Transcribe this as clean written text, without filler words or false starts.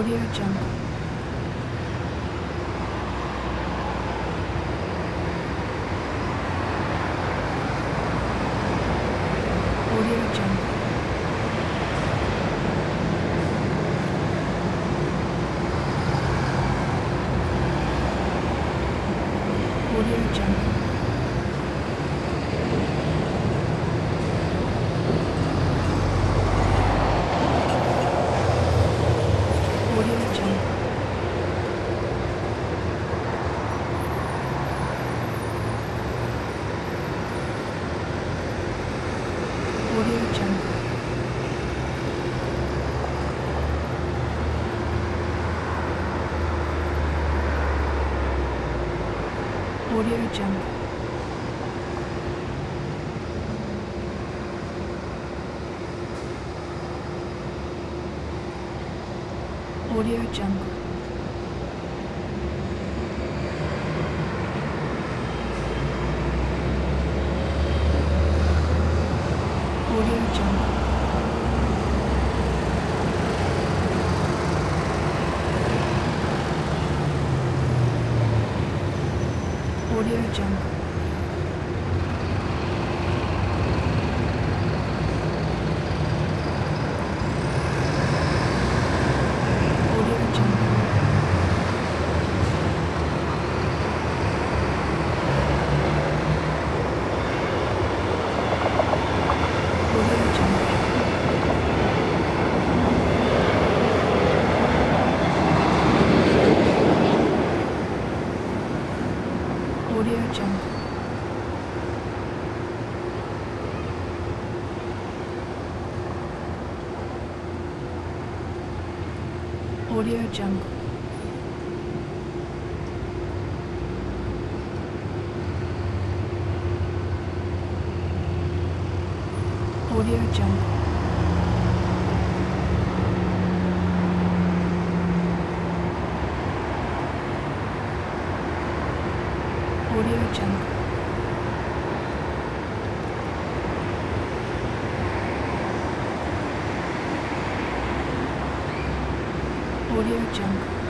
Audio Jungle. Audio Jungle. Audio Jungle. Audio Jungle. Audio Jungle. Audio Jungle. Audio Jungle. Audio Jungle. Audio Jungle. Audio Jungle. Audio Jungle. Audio Jungle. Audio Jungle. Audio Jungle. Audio Jungle. Audio Jungle.